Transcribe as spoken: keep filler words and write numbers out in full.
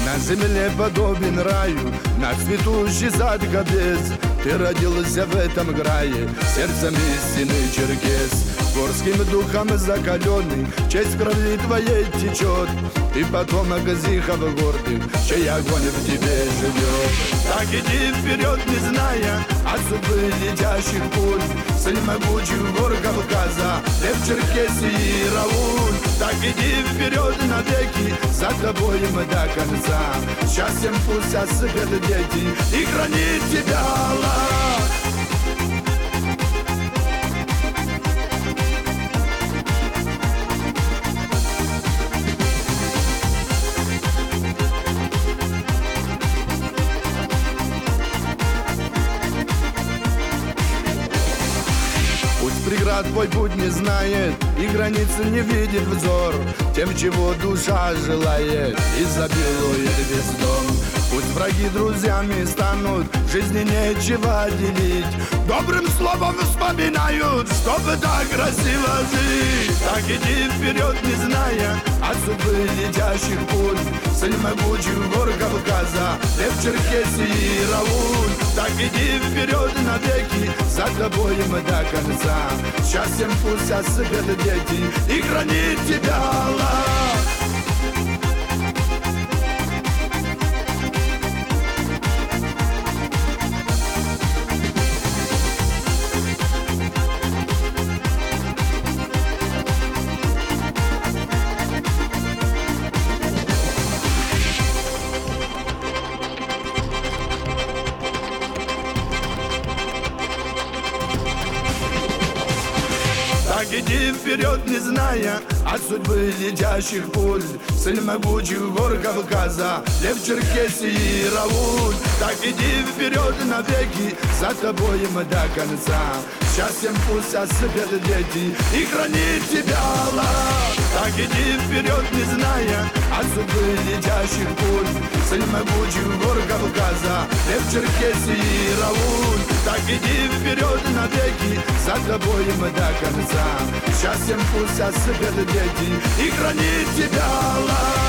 На земле подобен раю, наш цветущий сад капец. Ты родился в этом крае, сердцем истинный черкес. Горским духом закаленный, честь крови твоей течет. Ты потомок зихов гордых, чей огонь в тебе живет. Так иди вперед, не зная от судьбы летящих пуль. Сын могучих гор Кавказа, лев Черкесии и Рауль. Так иди вперед навеки, за тобой мы до конца. Счастьем пусть осыпят дети и хранит тебя Аллах. Преград твой путь не знает, и границы не видит взор. Тем, чего душа желает, изобилует весь дом. Пусть враги друзьями станут, жизни нечего делить. Добрым словом вспоминают, чтобы так красиво жить. Так иди вперед, не зная от судьбы летящих пуль. Сын могучих гор Кавказа, лев Черкесии и Рауль. Так иди вперед навеки, за тобой мы до конца. Счастьем пусть осыпят дети и хранит тебя Аллах. Так иди вперед, не зная от судьбы летящих пуль. Сын могучих гор Кавказа, лев Черкесии и Рауль. Так иди вперед навеки, за тобой мы до конца. Счастьем пусть осыпят дети и хранит тебя Аллах. Так иди вперед, не зная от судьбы летящих пуль. Сын могучих гор Кавказа, лев Черкесии и Рауль. Так иди вперед навеки, за тобой мы до конца. Счастьем пусть осыпят дети и хранит тебя Аллах.